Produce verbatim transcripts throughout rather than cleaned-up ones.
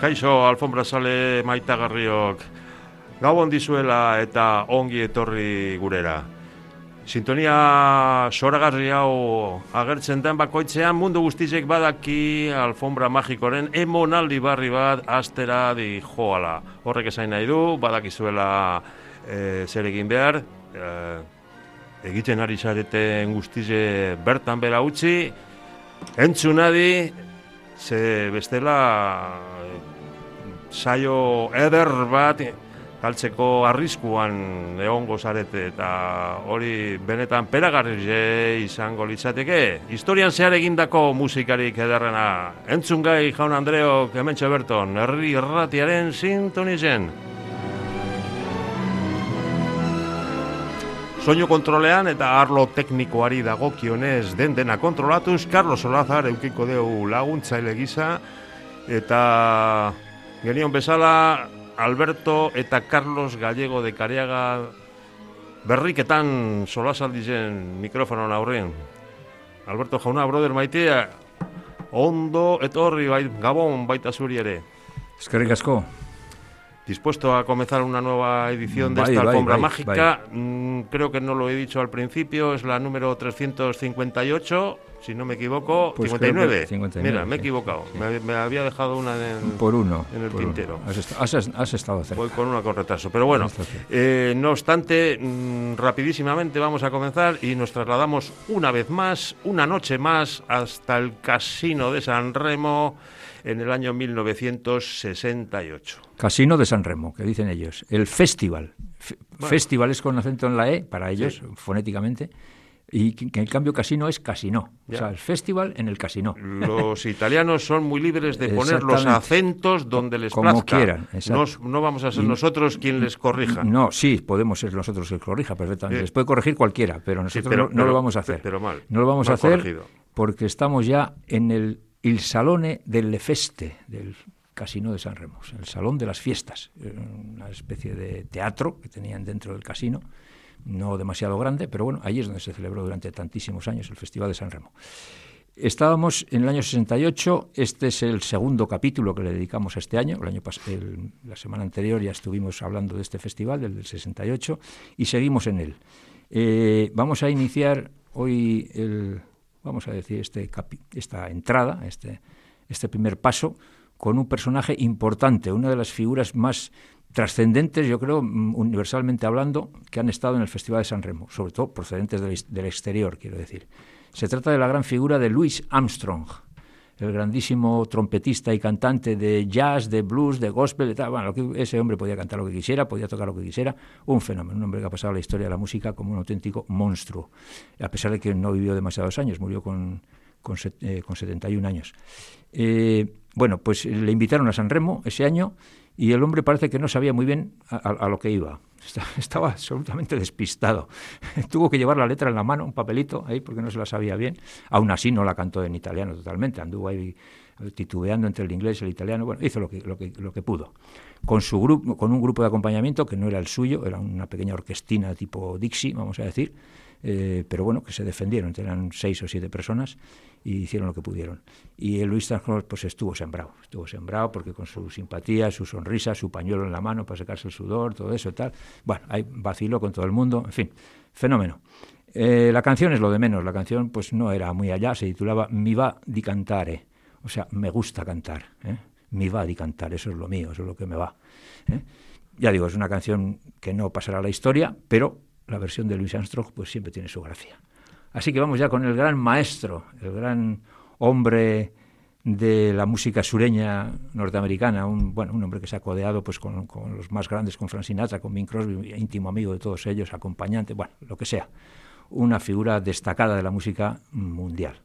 Kaixo, alfombra sale maitagarriok, gabon dizuela eta ongi etorri gurera. Sintonia soragarri hau agertzen den bakoitzean mundu guztizek badaki alfombra magikoren emonaldi barri bat astera di joala. Horrek esain nahi du, badakizuela e, zer egin behar, e, egiten ari zareten guztize bertan bera utzi, entzunadi, ze bestela saio eder bat galtzeko arriskuan egongo zarete eta hori benetan peragarri izango litzateke. Historian zehar egindako musikarik ederrena. Entzun gai, jaun Andreok, hementxe berton, herri irratiaren sintonizen. Soinu kontrolean eta arlo teknikoari dagokionez den dena kontrolatuz, Carlos Olazar eukiko deu laguntzaile gisa eta genion bezala Alberto eta Carlos Gallego de Careaga berriketan solasaldizen mikrofonon aurrean. Alberto jauna, brother maitea, ondo etorri bai, gabon baita zuri ere. Eskerrik asko. Dispuesto a comenzar una nueva edición de bye, esta bye, alfombra bye, mágica. bye. Mm, creo que no lo he dicho al principio, es la número trescientos cincuenta y ocho, si no me equivoco, pues cincuenta y nueve. cincuenta y nueve. Mira, me he equivocado, sí. me, me había dejado una en, por uno, en el por tintero. Uno. Has, est has, has estado cerca. Voy con una con retraso, pero bueno, eh, no obstante, mmm, rapidísimamente vamos a comenzar y nos trasladamos una vez más, una noche más, hasta el Casino de San Remo, en el año mil novecientos sesenta y ocho. Casino de San Remo, que dicen ellos. El festival. F bueno. Festival es con acento en la E, para ellos, sí. fonéticamente, y que, que en cambio casino es casino. Ya. O sea, el festival en el casino. Los italianos son muy libres de poner los acentos donde les como plazca. quieran. No, no vamos a ser y, nosotros quien les corrija. No, sí, podemos ser nosotros quien corrija perfectamente. Sí. Les puede corregir cualquiera, pero nosotros sí, pero, no, no pero, lo vamos a hacer. Pero mal. No lo vamos mal a hacer corregido. Porque estamos ya en el Il Salone delle Feste del Casino de San Remo, el Salón de las Fiestas, una especie de teatro que tenían dentro del casino, no demasiado grande, pero bueno, ahí es donde se celebró durante tantísimos años el Festival de San Remo. Estábamos en el año sesenta y ocho, este es el segundo capítulo que le dedicamos a este año, el año el, la semana anterior ya estuvimos hablando de este festival, del del sesenta y ocho, y seguimos en él. Eh, vamos a iniciar hoy el... vamos a decir, este capi esta entrada, este, este primer paso, con un personaje importante, una de las figuras más trascendentes, yo creo, universalmente hablando, que han estado en el Festival de San Remo, sobre todo procedentes del, del exterior, quiero decir. Se trata de la gran figura de Louis Armstrong, el grandísimo trompetista y cantante de jazz, de blues, de gospel, de tal. Bueno, lo que, ese hombre podía cantar lo que quisiera, podía tocar lo que quisiera, un fenómeno, un hombre que ha pasado a la historia de la música como un auténtico monstruo, a pesar de que no vivió demasiados años, murió con, con, eh, con setenta y un años. Eh, bueno, pues le invitaron a San Remo ese año y el hombre parece que no sabía muy bien a, a, a lo que iba. Estaba absolutamente despistado. Tuvo que llevar la letra en la mano, un papelito ahí, porque no se la sabía bien. Aún así no la cantó en italiano totalmente, anduvo ahí titubeando entre el inglés y el italiano. Bueno, hizo lo que, lo que, lo que pudo. Con, su grupo, con un grupo de acompañamiento que no era el suyo, era una pequeña orquestina tipo Dixie, vamos a decir, eh, pero bueno, que se defendieron, eran seis o siete personas y hicieron lo que pudieron. Y el Louis Armstrong pues estuvo sembrado, estuvo sembrado porque con su simpatía, su sonrisa, su pañuelo en la mano para secarse el sudor, todo eso y tal, bueno, ahí vaciló con todo el mundo, en fin, fenómeno. Eh, la canción es lo de menos, la canción pues no era muy allá, se titulaba Mi va di cantare, o sea, me gusta cantar, ¿eh? Mi va di cantare, eso es lo mío, eso es lo que me va. ¿eh? Ya digo, es una canción que no pasará a la historia, pero la versión de Louis Armstrong pues siempre tiene su gracia. Así que vamos ya con el gran maestro, el gran hombre de la música sureña norteamericana, un, bueno, un hombre que se ha codeado pues, con, con los más grandes, con Frank Sinatra, con Bing Crosby, íntimo amigo de todos ellos, acompañante, bueno, lo que sea. Una figura destacada de la música mundial.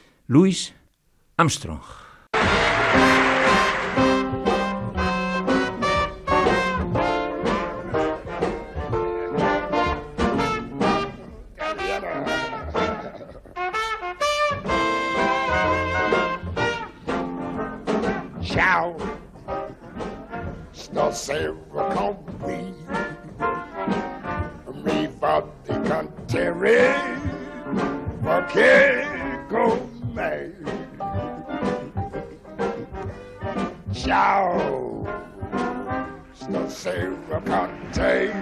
Louis Armstrong. Ciao, stasera con qui, mi va di cantare, perché con me ciao. Stasera con te.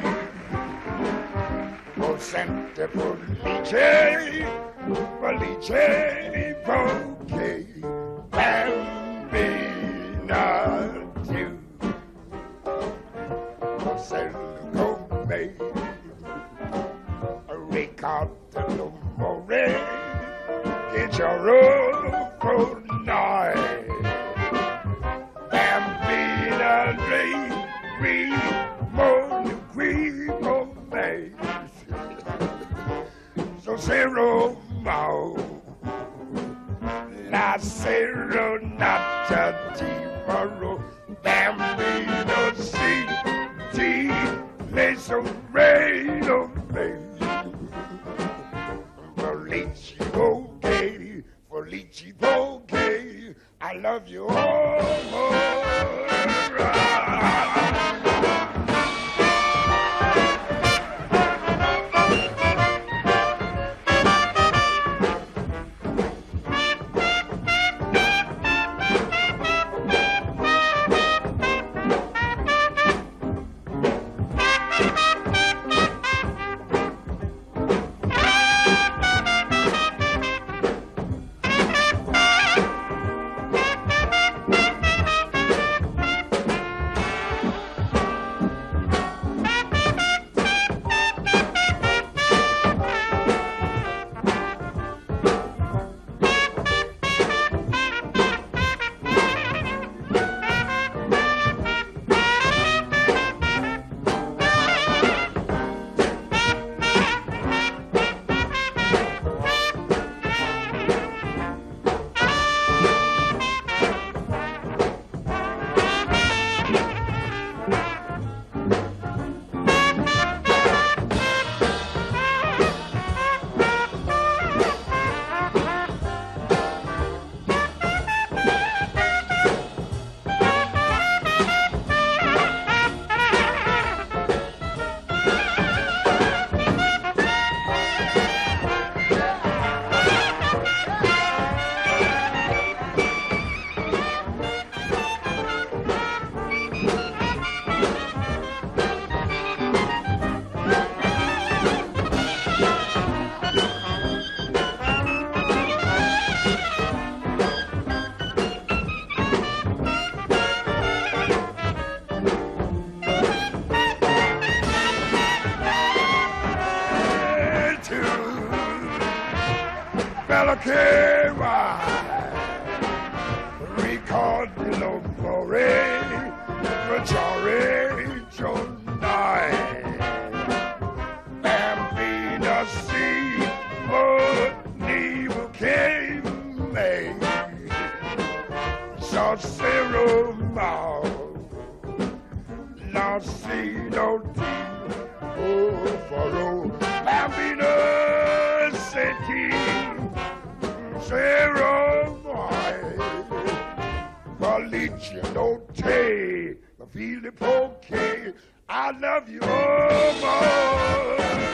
Oh, sente Felice, Felice, Poche, Bambina, too. Oh, sente con me. Ricotta l'amore, get your room for night. Bambina, re, re, mon, qui, con me. So zero, mo, la serenata tomorrow. Bambina, si, ti, le soprano, me. Felici Bouquet, Felici Bouquet, I love you all more. Che va ricordi l'amore facciare giornai bambina si veniva che me so zero ma la si no ti oh farò bambina se ti zero mai Felice no te I feel it okay I love you oh more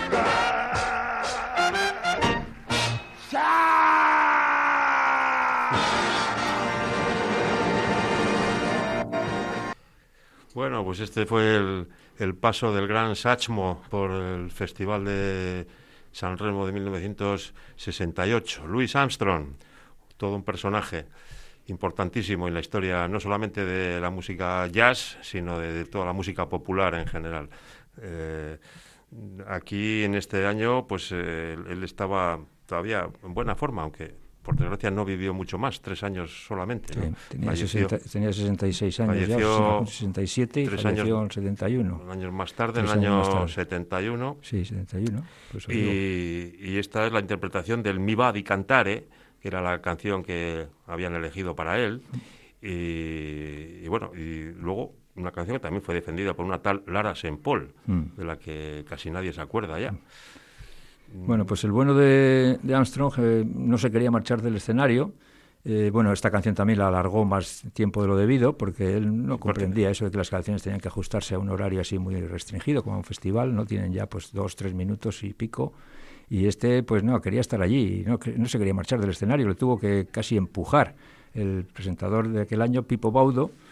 Bueno, pues este fue el, el paso del gran Satchmo por el Festival de San Remo de mil novecientos sesenta y ocho. Louis Armstrong, todo un personaje importantísimo en la historia, no solamente de la música jazz, sino de, de toda la música popular en general. Eh, aquí en este año, pues eh, él estaba todavía en buena forma, aunque por desgracia no vivió mucho más, tres años solamente. Sí, ¿no? tenía, Falleció, sesenta, tenía sesenta y seis años falleció ya, sesenta y siete y tres falleció años, en setenta y uno. Años más tarde, tres en el año tarde. setenta y uno. Sí, setenta y uno. Pues y, y esta es la interpretación del Mi va di cantare, que era la canción que habían elegido para él. Y, y bueno, y luego una canción que también fue defendida por una tal Lara Saint Paul, mm. de la que casi nadie se acuerda ya. Bueno, pues el bueno de, de Armstrong eh, no se quería marchar del escenario. Eh, bueno, esta canción también la alargó más tiempo de lo debido, porque él no comprendía eso de que las canciones tenían que ajustarse a un horario así muy restringido, como un festival, ¿no? Tienen ya pues dos, tres minutos y pico. Y este, pues no, quería estar allí, no, no se quería marchar del escenario, le tuvo que casi empujar el presentador de aquel año, Pippo Baudo,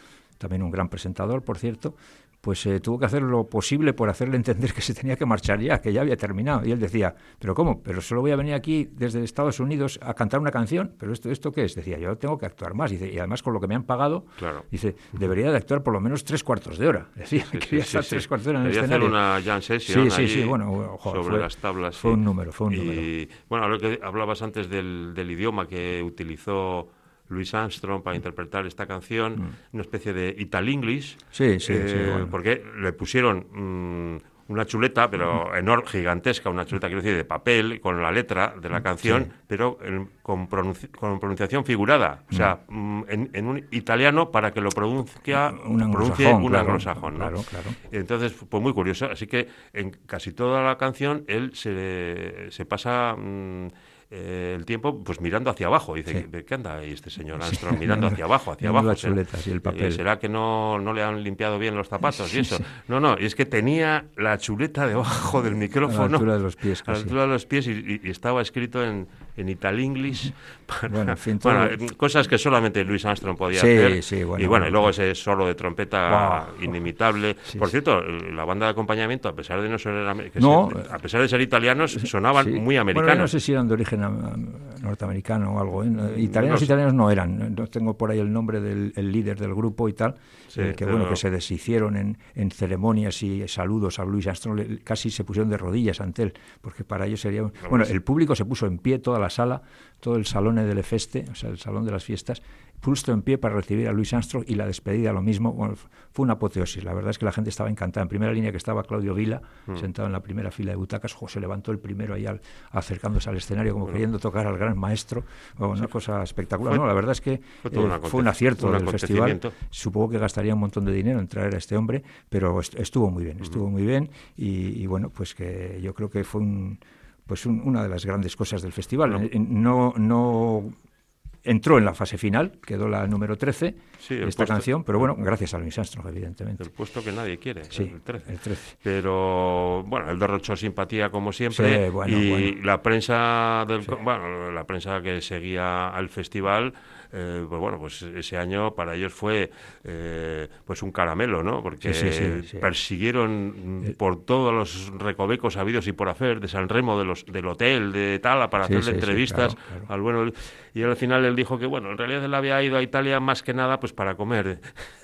también un gran presentador, por cierto, pues eh, tuvo que hacer lo posible por hacerle entender que se tenía que marchar ya, que ya había terminado. Y él decía, ¿pero cómo? ¿Pero solo voy a venir aquí desde Estados Unidos a cantar una canción? ¿Pero esto esto qué es? Decía, yo tengo que actuar más. Dice, y además con lo que me han pagado, claro. dice, debería de actuar por lo menos tres cuartos de hora. Decía, sí, quería sí, estar sí, tres sí. cuartos de hora en el Debería escenario. hacer una jam session sí, sí, sí, allí bueno, joder, sobre fue, las tablas. Fue sí. un número, fue un y, número. Bueno, lo que hablabas antes del, del idioma que utilizó Louis Armstrong para interpretar esta canción, mm. una especie de Ital-English, sí, sí, eh, sí, bueno. porque le pusieron mmm, una chuleta, pero enorme, gigantesca, una chuleta, quiero decir, de papel, con la letra de la canción, sí. pero en, con, pronunci con pronunciación figurada, o sea, mm. en, en un italiano para que lo pronuncia, un pronuncie anglosajón, un claro, anglosajón, ¿no? Claro, claro. Entonces, pues muy curioso, así que en casi toda la canción él se, se pasa... Mmm, Eh, el tiempo pues mirando hacia abajo. Dice, sí. ¿qué anda ahí este señor Armstrong? Sí, mirando hacia abajo, hacia abajo. Las chuletas y el papel. ¿Será que no, no le han limpiado bien los zapatos y eso? Sí. No, no, y es que tenía la chuleta debajo del micrófono. A la altura de los pies, casi. A la altura de los pies y, y, y estaba escrito en, en Ital-English. Bueno, en fin, todo... bueno, cosas que solamente Louis Armstrong podía sí, hacer. Sí, bueno, y bueno, bueno, y luego ese solo de trompeta wow. inimitable. Sí, Por sí. cierto, la banda de acompañamiento, a pesar de no ser, que no, ser, a pesar de ser italianos, sonaban sí. muy americanos. Bueno, no sé si eran de origen norteamericano o algo. ¿eh? Italianos, no, italianos no eran. No tengo por ahí el nombre del el líder del grupo y tal, sí, eh, que pero... bueno, que se deshicieron en, en ceremonias y saludos a Louis Armstrong, casi se pusieron de rodillas ante él, porque para ellos sería... Un... Bueno, el público se puso en pie, toda la sala, todo el salón delle feste, o sea, el salón de las fiestas, puesto en pie para recibir a Louis Armstrong y la despedida lo mismo. Bueno, fue una apoteosis. La verdad es que la gente estaba encantada. En primera línea que estaba Claudio Vila, mm. sentado en la primera fila de butacas, jo, se levantó el primero ahí al, acercándose al escenario como bueno. queriendo tocar al gran maestro. Oh, una sí. cosa espectacular. Fue, no, la verdad es que fue, eh, un, fue un acierto un del festival. Supongo que gastaría un montón de dinero en traer a este hombre, pero estuvo muy bien, estuvo mm. muy bien y, y bueno, pues que yo creo que fue un, pues un, una de las grandes cosas del festival. No, no, no entró en la fase final, quedó la número trece, sí, esta puesto, canción, pero bueno, gracias a Louis Armstrong, evidentemente. El puesto que nadie quiere, sí, el trece. el trece. Pero, bueno, él derrochó simpatía como siempre, sí, bueno, y bueno. la prensa del, sí. bueno, la prensa que seguía al festival, eh, pues bueno, pues ese año para ellos fue eh, pues un caramelo, ¿no? Porque sí, sí, sí, sí. persiguieron eh. por todos los recovecos habidos y por hacer, de San Remo, de los, del hotel, de Tala, para sí, hacerle sí, entrevistas sí, claro, claro. al bueno. Y al final él dijo que, bueno, en realidad él había ido a Italia más que nada pues para comer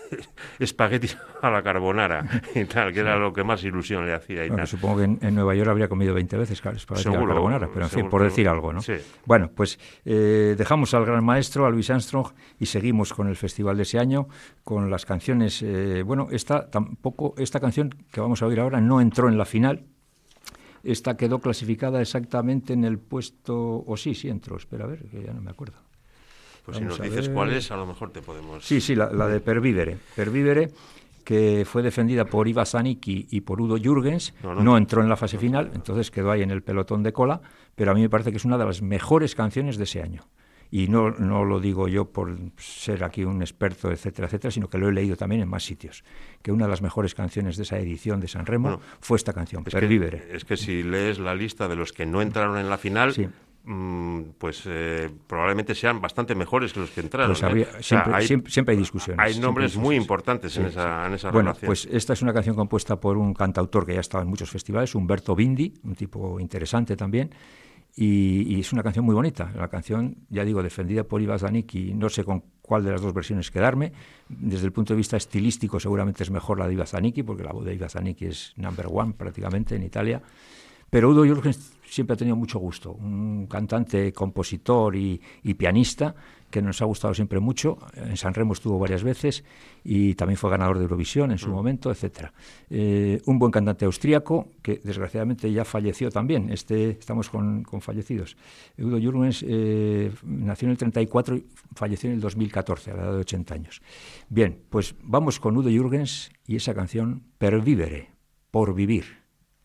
espaguetis a la carbonara y tal, que sí. era lo que más ilusión le hacía. Y bueno, tal. Supongo que en, en Nueva York habría comido veinte veces espaguetis a la carbonara, pero en seguro, fin, por decir algo, ¿no? Sí. Bueno, pues eh, dejamos al gran maestro, a Louis Armstrong, y seguimos con el festival de ese año, con las canciones. Eh, bueno, esta tampoco, esta canción que vamos a oír ahora no entró en la final. Esta quedó clasificada exactamente en el puesto... O sí, sí entró, espera a ver, que ya no me acuerdo. Pues Vamos si nos dices ver. cuál es, a lo mejor te podemos... Sí, sí, la, la de Pervivere. Pervivere, que fue defendida por Iva Zanicki y por Udo Jürgens, no, no, no entró en la fase final, entonces quedó ahí en el pelotón de cola, pero a mí me parece que es una de las mejores canciones de ese año. Y no, no lo digo yo por ser aquí un experto, etcétera, etcétera, sino que lo he leído también en más sitios, que una de las mejores canciones de esa edición de San Remo bueno, fue esta canción, es Pervivere. Que, es que si lees la lista de los que no entraron en la final... Sí. pues eh, probablemente sean bastante mejores que los que entraron. Pues habría, ¿eh? siempre, o sea, hay, siempre, siempre hay discusiones. Hay nombres hay muy importantes sí, en esa, en esa bueno, relación. Pues esta es una canción compuesta por un cantautor que ya estaba en muchos festivales, Umberto Bindi, un tipo interesante también, y, y es una canción muy bonita. La canción, ya digo, defendida por Iva Zanicki, no sé con cuál de las dos versiones quedarme. Desde el punto de vista estilístico seguramente es mejor la de Iva Zanicki, porque la voz de Iva Zanicki es number one prácticamente en Italia. Pero Udo Jürgens siempre ha tenido mucho gusto, un cantante, compositor y, y pianista que nos ha gustado siempre mucho. En San Remo estuvo varias veces y también fue ganador de Eurovisión en su mm. momento, etcétera. Eh, un buen cantante austríaco que desgraciadamente ya falleció también. Este, estamos con, con fallecidos. Udo Jürgens eh, nació en el treinta y cuatro y falleció en el dos mil catorce, a la edad de ochenta años. Bien, pues vamos con Udo Jürgens y esa canción Pervivere, por vivir.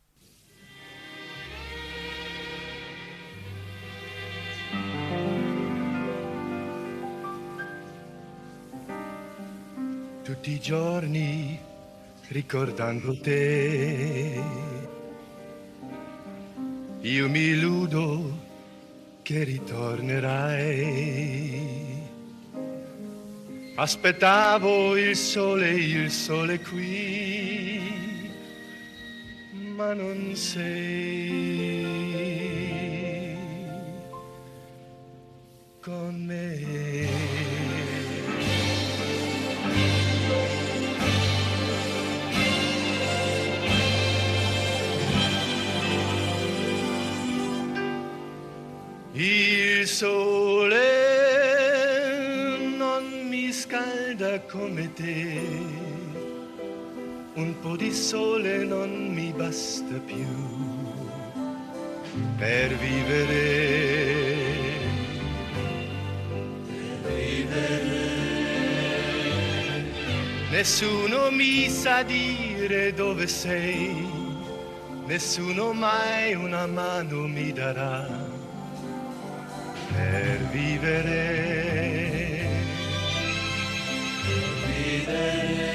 Tutti i giorni ricordando te, io mi illudo che ritornerai, Aspettavo il sole, il sole qui, ma non sei con me. Il sole non mi scalda come te, un po' di sole non mi basta più per vivere. Per vivere. Nessuno mi sa dire dove sei, nessuno mai una mano mi darà. Per vivere, per vivere.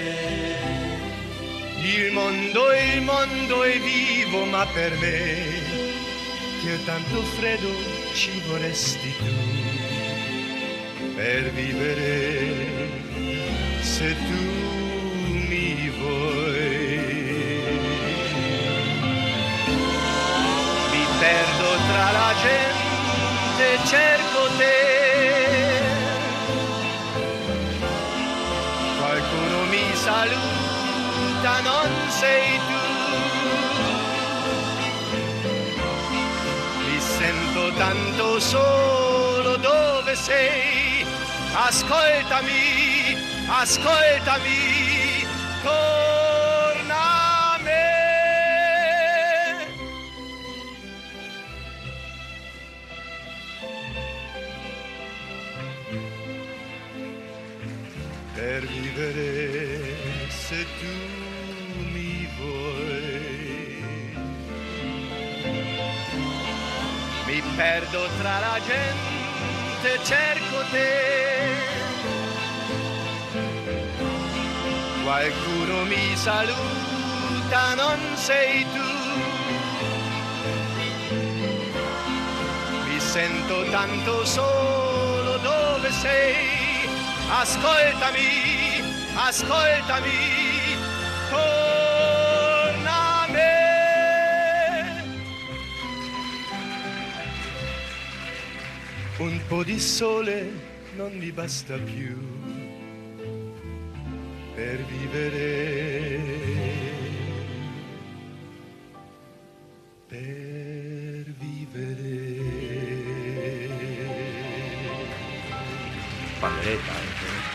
Il mondo, il mondo è vivo, ma per me, che ho tanto freddo, ci vorresti tu. Per vivere, se tu mi vuoi. Mi perdo tra la gente, cerco te, qualcuno mi saluta, non sei tu, mi sento tanto solo, dove sei? Ascoltami, ascoltami, torna a me. Per vivere, se tu mi vuoi. Mi perdo tra la gente, cerco te. Qualcuno mi saluta, non sei tu. Mi sento tanto solo, dove sei? Ascoltami, ascoltami, torna a me. Un po' di sole non mi basta più per vivere, per vivere. Pandereta, ¿eh?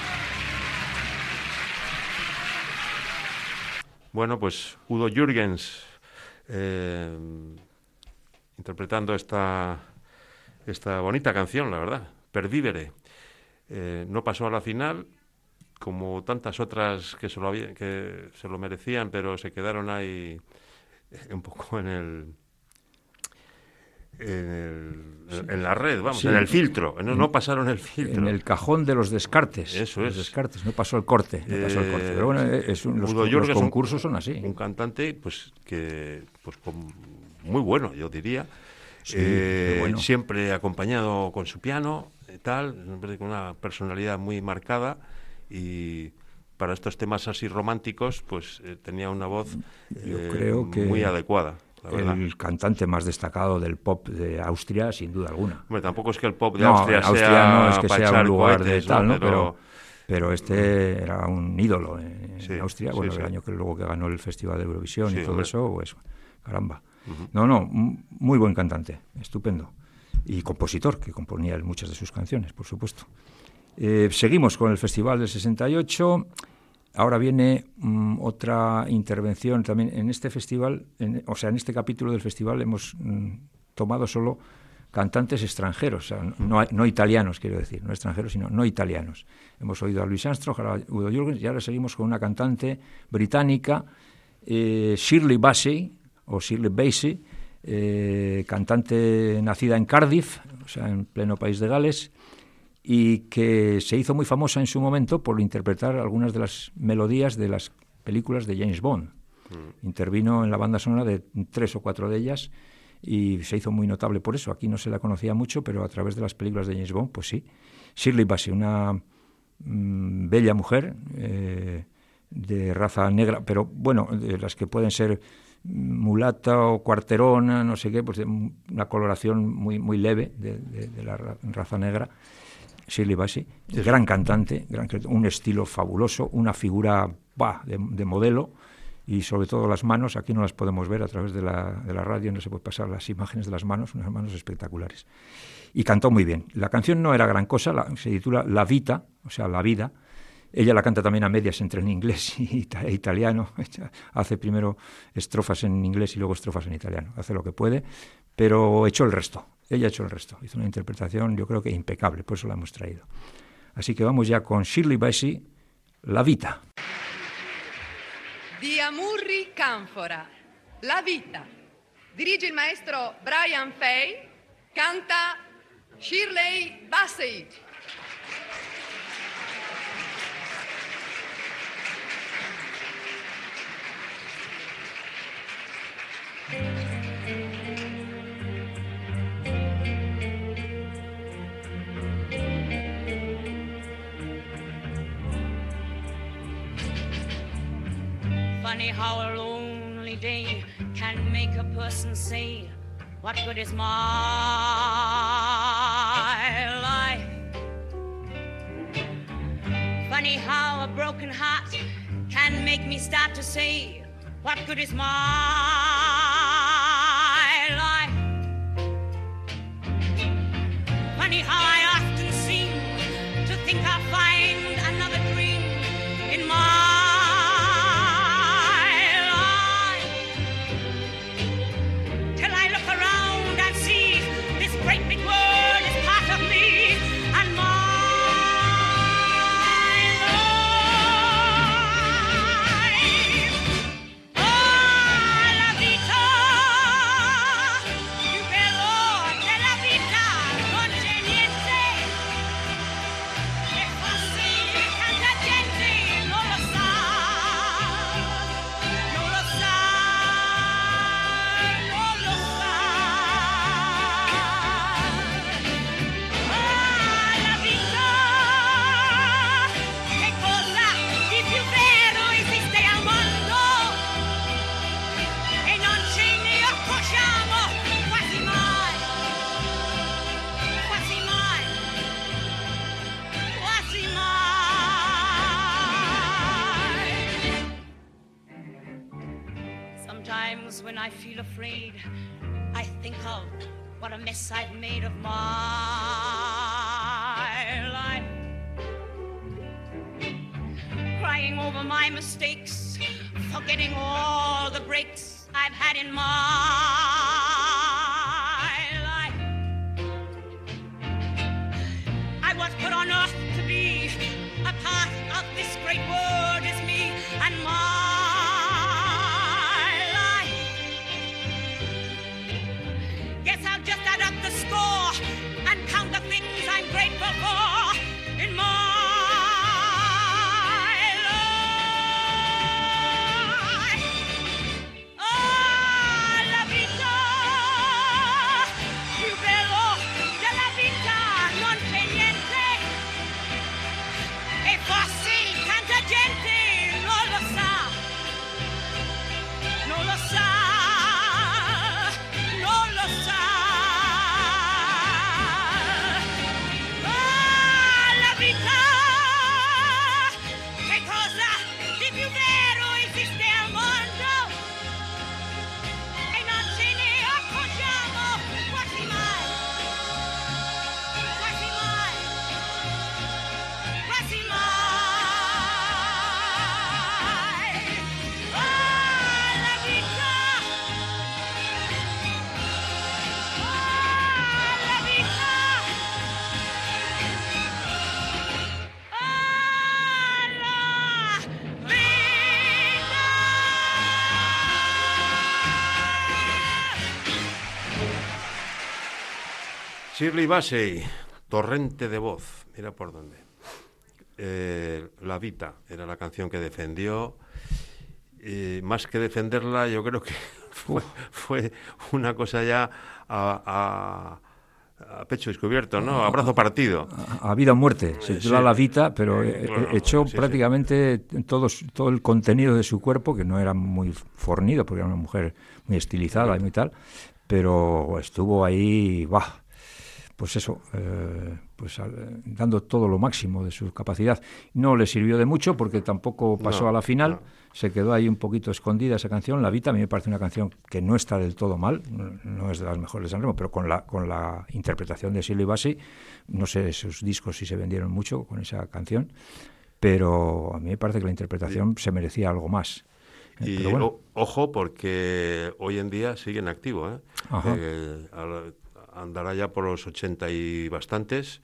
Bueno, pues Udo Jürgens eh, interpretando esta, esta bonita canción, la verdad, Per vivere. Eh, no pasó a la final, como tantas otras que se, lo había, que se lo merecían, pero se quedaron ahí un poco en el... En, el, sí. en la red, vamos, sí. en el filtro, no, no pasaron el filtro. En el cajón de los descartes. Eso los es. descartes, no pasó el corte. No pasó el corte. Eh, Pero bueno, es un, los, los concursos son así. Un cantante, pues, que, pues, con, muy bueno, yo diría. Sí, eh, bueno. Siempre acompañado con su piano, y tal, con una personalidad muy marcada y para estos temas así románticos, pues eh, tenía una voz yo eh, creo que muy adecuada. El cantante más destacado del pop de Austria, sin duda alguna. Bueno, tampoco es que el pop de no, Austria, Austria sea no es que sea un lugar cohetes, de tal, ¿no? ¿no? Pero, pero este era un ídolo en, sí, en Austria. Bueno, sí, el sí. año que luego que ganó el Festival de Eurovisión sí, y todo hombre. eso, pues caramba. Uh-huh. No, no, muy buen cantante, estupendo. Y compositor, que componía muchas de sus canciones, por supuesto. Eh, seguimos con el Festival del sesenta y ocho. Ahora viene um, otra intervención también en este festival, en, o sea, en este capítulo del festival hemos um, tomado solo cantantes extranjeros, o sea, no, no italianos, quiero decir, no extranjeros, sino no italianos. Hemos oído a Louis Armstrong, a Udo Jürgens, y ahora seguimos con una cantante británica, eh, Shirley Bassey, o Shirley Bassey, eh, cantante nacida en Cardiff, o sea, en pleno país de Gales, y que se hizo muy famosa en su momento por interpretar algunas de las melodías de las películas de James Bond. Mm. Intervino en la banda sonora de tres o cuatro de ellas y se hizo muy notable por eso. Aquí no se la conocía mucho, pero a través de las películas de James Bond, pues sí. Shirley Bassey, una mmm, bella mujer, eh, de raza negra, pero bueno, de las que pueden ser mulata o cuarterona, no sé qué, pues de una coloración muy, muy leve de, de, de la raza negra. Shirley Bassey, sí. gran cantante, gran, un estilo fabuloso, una figura bah, de, de modelo, y sobre todo las manos, aquí no las podemos ver a través de la, de la radio, no se puede pasar las imágenes de las manos, unas manos espectaculares. Y cantó muy bien. La canción no era gran cosa, la, se titula La Vita, o sea, La Vida. Ella la canta también a medias entre en inglés y e italiano. Hace primero estrofas en inglés y luego estrofas en italiano. Hace lo que puede, pero echó el resto. Ella echó el resto. Hizo una interpretación, yo creo que impecable, por eso la hemos traído. Así que vamos ya con Shirley Bassey, La Vita. Di Amurri Canfora, La Vita. Dirige il maestro Brian Fay, canta Shirley Bassey. Funny how a lonely day can make a person say, what good is my life? Funny how a broken heart can make me start to say, what good is my life? Funny how I often seem to think I'll find another dream in my when I feel afraid, I think of what a mess I've made of my life. Crying over my mistakes, forgetting all the breaks I've had in my life. I was put on earth to be a part of this great world as me and my and count the things I'm grateful for in my life. Oh, la vita, più bello della vita non c'è niente, e forse tanta gente non lo sa, non lo sa, non lo sa. Shirley Bassey, Torrente de voz, mira por dónde. Eh, La Vita era la canción que defendió. Eh, más que defenderla, yo creo que fue, fue una cosa ya a, a, a pecho descubierto, ¿no? Abrazo partido. A, a vida o muerte, se titula Sí. La Vita, pero Eh, eh, bueno, echó sí, prácticamente todos, todo el contenido de su cuerpo, que no era muy fornido, porque era una mujer muy estilizada y muy tal, pero estuvo ahí, bah, pues eso, eh, pues al- dando todo lo máximo de su capacidad. No le sirvió de mucho porque tampoco pasó No, a la final, no. se quedó ahí un poquito escondida esa canción. La Vita a mí me parece una canción que no está del todo mal, no, no es de las mejores de San Remo, pero con la, con la interpretación de Silvio Bassi, no sé sus discos si se vendieron mucho con esa canción, pero a mí me parece que la interpretación se merecía algo más. Eh, Y pero bueno, o- ojo, porque hoy en día sigue en activo, ¿eh? Ajá. Eh, ahora andará ya por los ochenta y bastantes,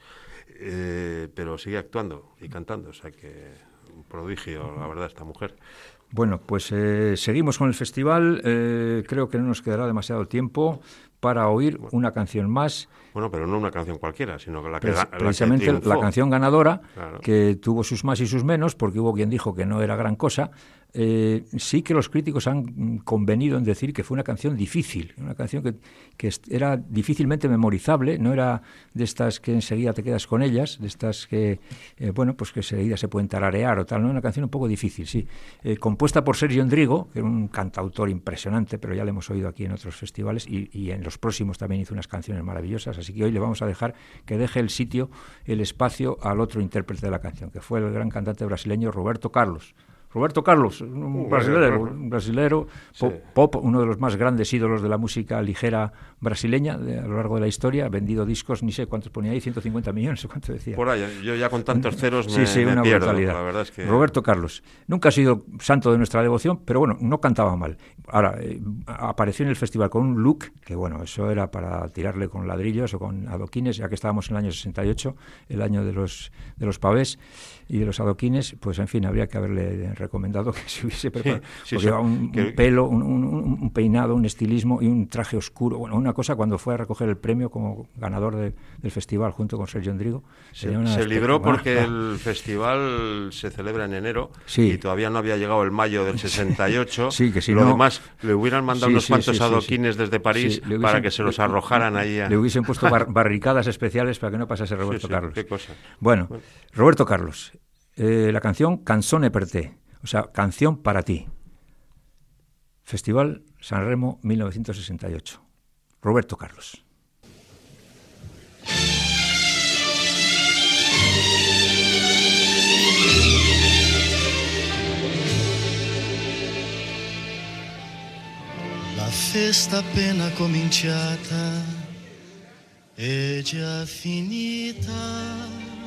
eh, pero sigue actuando y cantando, o sea que un prodigio, la verdad, esta mujer. Bueno, pues eh, seguimos con el festival. Eh, creo que no nos quedará demasiado tiempo para oír una canción más. Bueno, pero no una canción cualquiera, sino que la que, Preci- ga- la que precisamente la, triunfó. canción ganadora, Claro. que tuvo sus más y sus menos, porque hubo quien dijo que no era gran cosa. Eh, sí que los críticos han mm, convenido en decir que fue una canción difícil, una canción que, que est- era difícilmente memorizable, no era de estas que enseguida te quedas con ellas, de estas que, eh, bueno, pues que enseguida se pueden tararear o tal, no, una canción un poco difícil, sí. Eh, compuesta por Sergio Endrigo, que era un cantautor impresionante, pero ya le hemos oído aquí en otros festivales, y, y en los próximos también hizo unas canciones maravillosas, así que hoy le vamos a dejar que deje el sitio, el espacio al otro intérprete de la canción, que fue el gran cantante brasileño Roberto Carlos. Roberto Carlos, un brasilero, un brasilero pop, Sí. pop, uno de los más grandes ídolos de la música ligera brasileña de, a lo largo de la historia, ha vendido discos, ni sé cuántos ponía ahí, ciento cincuenta millones, o cuánto decía. Por ahí, yo ya con tantos ceros me, Sí, sí, me una pierdo, brutalidad. la verdad es que... Roberto Carlos, nunca ha sido santo de nuestra devoción, pero bueno, no cantaba mal. Ahora, eh, apareció en el festival con un look, que bueno, eso era para tirarle con ladrillos o con adoquines, ya que estábamos en el año sesenta y ocho, el año de los, de los pavés y de los adoquines, pues en fin, habría que haberle recomendado que se hubiese preparado, sí, porque sí, llevaba un, que- un pelo, un, un- un peinado, un estilismo y un traje oscuro. Bueno, una cosa cuando fue a recoger el premio como ganador de- del festival junto con Sergio Endrigo. Se, tenía una se espe- libró ah, porque ah. el festival se celebra en enero Sí. y todavía no había llegado el mayo del sesenta y ocho. Sí, que si Lo no- demás, le hubieran mandado Sí, unos sí, cuantos sí, sí, adoquines sí. desde París Sí, le para hubiesen- que se los le- arrojaran ahí a... Le hubiesen puesto bar- barricadas especiales para que no pasase Roberto Sí, sí, Carlos. qué cosa. Bueno, Roberto Carlos, eh, la canción Canzone per te, o sea, Canción para ti. Festival San Remo mil novecientos sesenta y ocho. Roberto Carlos. La festa appena cominciata è già finita.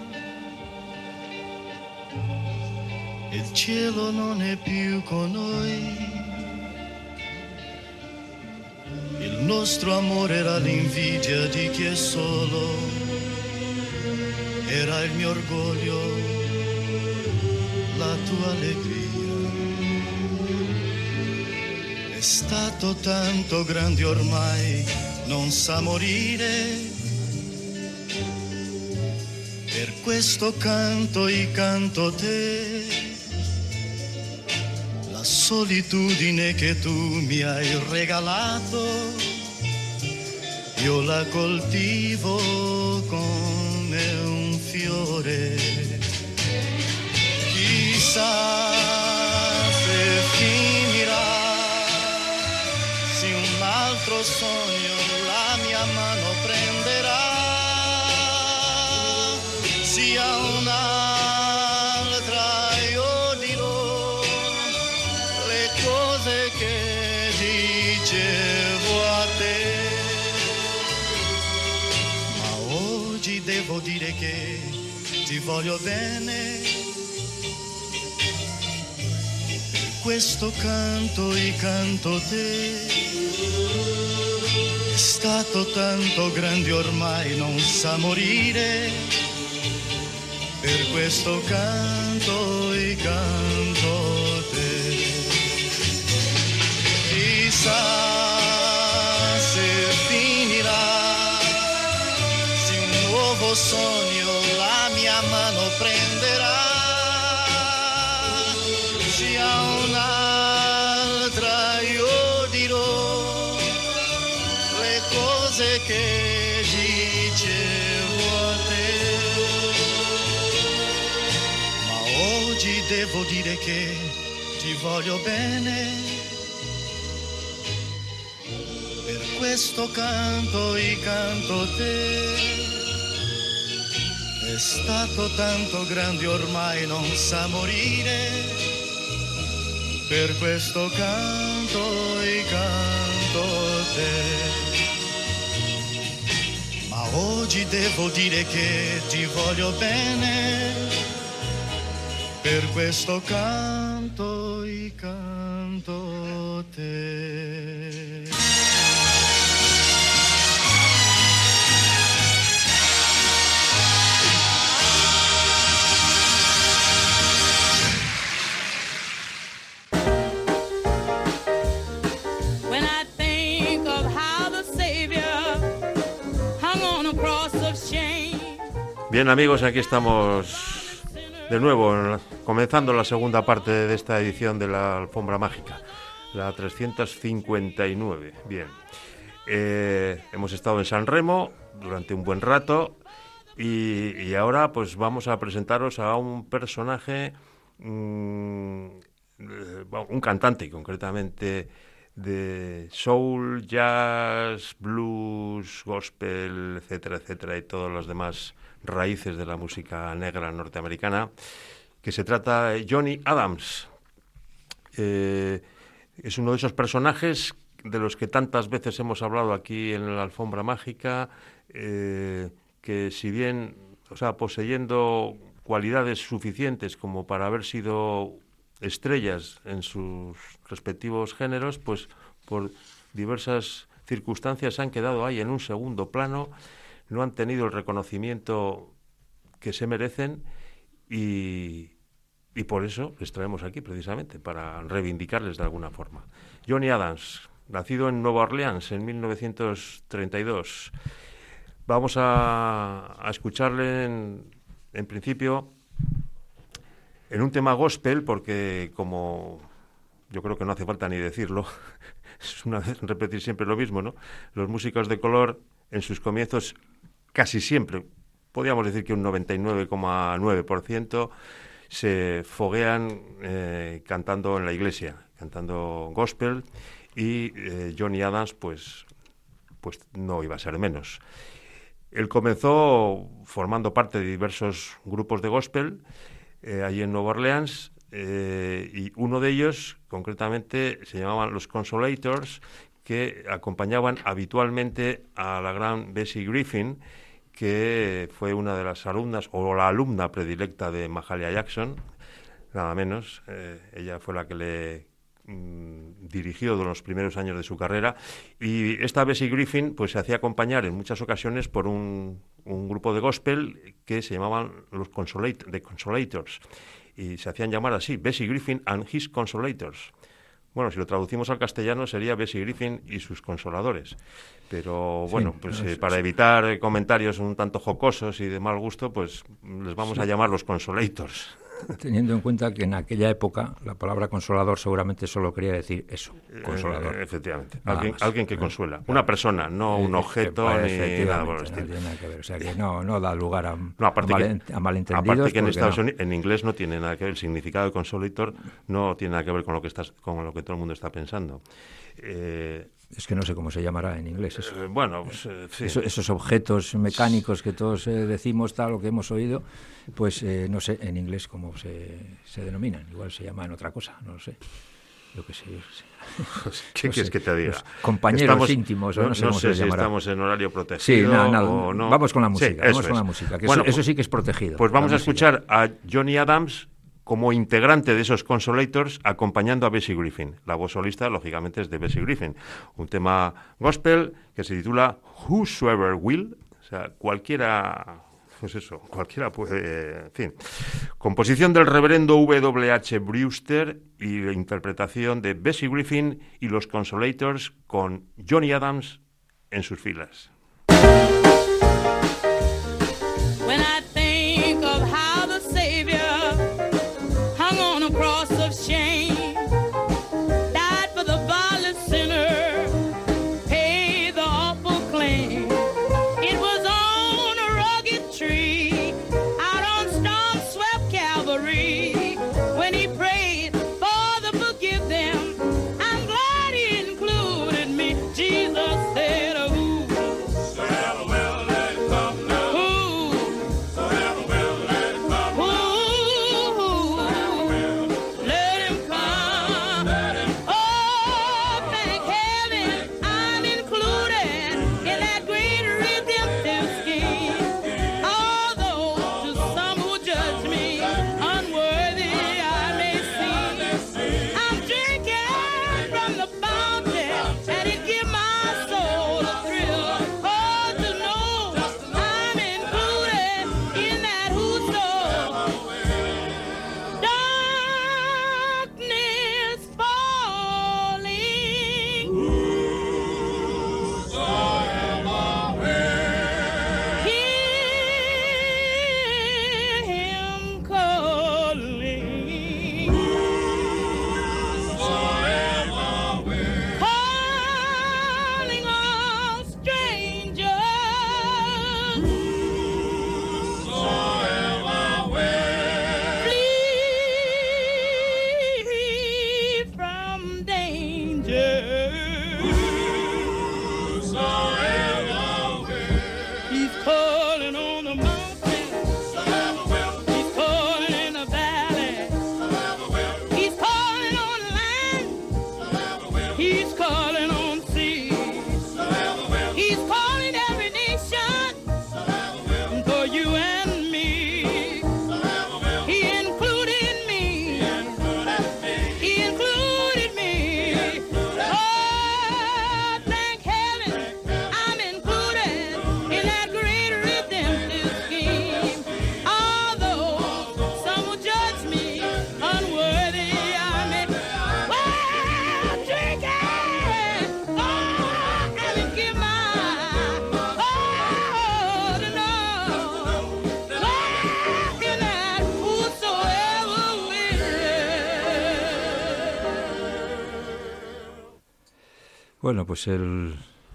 Il cielo non è più con noi. Il nostro amore era l'invidia di chi è solo. Era il mio orgoglio, la tua allegria. È stato tanto grande ormai, non sa morire. Per questo canto e canto te, la solitudine che tu mi hai regalato, io la coltivo come un fiore. Chissà se finirà, se un altro sogno la mia mano prenderà, sia un'altra io dirò le cose che dicevo a te. Ma oggi devo dire che ti voglio bene. Per questo canto e canto te. È stato tanto grande ormai, non sa morire. Per questo canto e canto te. Chissà se finirà, se un nuovo sogno la mia mano prenderà, sia un'altra io dirò le cose che dice devo dire che ti voglio bene. Per questo canto e canto te. È stato tanto grande ormai non sa morire. Per questo canto e canto te. Ma oggi devo dire che ti voglio bene. Per questo canto e canto te. Bien, amigos, aquí estamos de nuevo, en la, comenzando la segunda parte de esta edición de la Alfombra Mágica, la trescientos cincuenta y nueve. Bien, eh, hemos estado en San Remo durante un buen rato y, y ahora pues vamos a presentaros a un personaje, mmm, un cantante concretamente, de soul, jazz, blues, gospel, etcétera, etcétera, y todas las demás raíces de la música negra norteamericana, que se trata de Johnny Adams. Eh, es uno de esos personajes de los que tantas veces hemos hablado aquí en la Alfombra Mágica, eh, que si bien, o sea, poseyendo cualidades suficientes como para haber sido estrellas en sus respectivos géneros, pues por diversas circunstancias han quedado ahí en un segundo plano, no han tenido el reconocimiento que se merecen y, y por eso les traemos aquí precisamente, para reivindicarles de alguna forma. Johnny Adams, nacido en Nueva Orleans en mil novecientos treinta y dos. Vamos a, a escucharle en, en principio en un tema gospel, porque como yo creo que no hace falta ni decirlo, es una vez repetir siempre lo mismo, ¿no? Los músicos de color en sus comienzos casi siempre, podríamos decir que un noventa y nueve coma nueve por ciento, se foguean eh, cantando en la iglesia, cantando gospel, y eh, Johnny Adams pues, pues no iba a ser menos. Él comenzó formando parte de diversos grupos de gospel, Eh, allí en Nueva Orleans, eh, y uno de ellos, concretamente, se llamaban los Consolators, que acompañaban habitualmente a la gran Bessie Griffin, que fue una de las alumnas, o la alumna predilecta de Mahalia Jackson, nada menos. Eh, ella fue la que le mm, dirigió durante los primeros años de su carrera, y esta Bessie Griffin pues se hacía acompañar en muchas ocasiones por un, un grupo de gospel que se llamaban los Consolate, The Consolators, y se hacían llamar así, Bessie Griffin and His Consolators. Bueno, si lo traducimos al castellano sería Bessie Griffin y sus consoladores. Pero bueno, sí, pues eh, para evitar comentarios un tanto jocosos y de mal gusto, pues les vamos sí. a llamar los Consolators. Teniendo en cuenta que en aquella época la palabra consolador seguramente solo quería decir eso, consolador. Eh, efectivamente, alguien, alguien que consuela. Claro. Una persona, no un objeto eh, ni nada por el estilo. No tiene nada que ver, o sea que no, no da lugar a, no, aparte a, mal, que, a malentendidos. Aparte que en Estados no. Unidos, en inglés no tiene nada que ver, el significado de consolator no tiene nada que ver con lo que estás, con lo que todo el mundo está pensando. Eh, Es que no sé cómo se llamará en inglés eso. Eh, bueno, pues, eh, sí. Eso, esos objetos mecánicos que todos eh, decimos, tal, lo que hemos oído, pues eh, no sé en inglés cómo se, se denominan. Igual se llaman otra cosa, no lo sé. Yo qué sé. Yo sé. ¿Qué no quieres sé, que te diga? Compañeros estamos, íntimos, o no, no sé, no cómo sé se si llamará. estamos en horario protegido. Sí, nada, nada. O no. Vamos con la música. Sí, vamos con es. la música. Que bueno, eso, eso sí que es protegido. Pues vamos a música. escuchar a Johnny Adams como integrante de esos Consolators, acompañando a Bessie Griffin. La voz solista, lógicamente, es de Bessie Griffin. Un tema gospel que se titula Whosoever Will, o sea, cualquiera, pues eso, cualquiera puede, en fin. Composición del reverendo W H Brewster y la interpretación de Bessie Griffin y los Consolators con Johnny Adams en sus filas. When Bueno, pues el,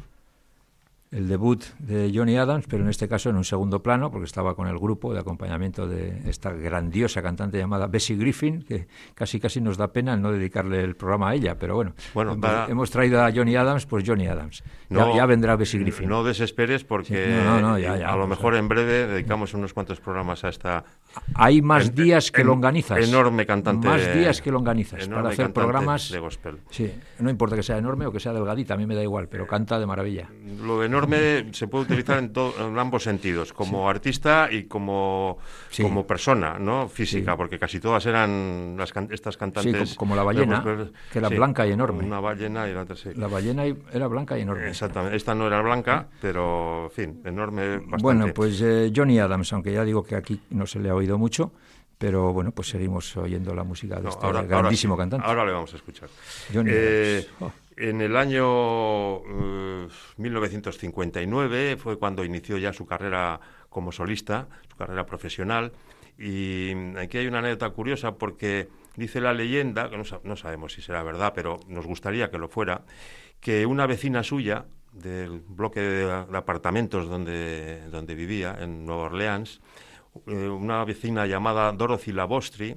el debut de Johnny Adams, pero en este caso en un segundo plano, porque estaba con el grupo de acompañamiento de esta grandiosa cantante llamada Bessie Griffin, que casi casi nos da pena no dedicarle el programa a ella, pero bueno, bueno hemos, para... hemos traído a Johnny Adams, pues Johnny Adams. No, ya, ya vendrá Bessie Griffin. No desesperes porque sí, no, no, no, ya, ya, a lo pues, mejor en breve dedicamos unos cuantos programas a esta... Hay más en, días que en, longanizas. Enorme cantante. Más días que longanizas para hacer programas de gospel. Sí, no importa que sea enorme o que sea delgadita, a mí me da igual, pero canta de maravilla. Lo enorme se puede utilizar en, to, en ambos sentidos, como sí. artista y como, sí. como persona, ¿no? Física, sí. porque casi todas eran las can estas cantantes. Sí, como, como la ballena, gospel, que era sí, blanca y enorme. Una ballena y la otra sí. La ballena era blanca y enorme. Exactamente. Esta no era blanca, pero en fin, enorme bastante. Bueno, pues eh, Johnny Adams, aunque ya digo que aquí no se le ha oído mucho, pero bueno, pues seguimos oyendo la música de no, este ahora, grandísimo ahora, cantante. Ahora le vamos a escuchar. Johnny eh, Adams. Oh. En el año uh, mil novecientos cincuenta y nueve fue cuando inició ya su carrera como solista, su carrera profesional, y aquí hay una anécdota curiosa porque dice la leyenda, que no, no sabemos si será verdad, pero nos gustaría que lo fuera, que una vecina suya del bloque de, de apartamentos donde, donde vivía, en Nueva Orleans, eh, una vecina llamada Dorothy Labostri,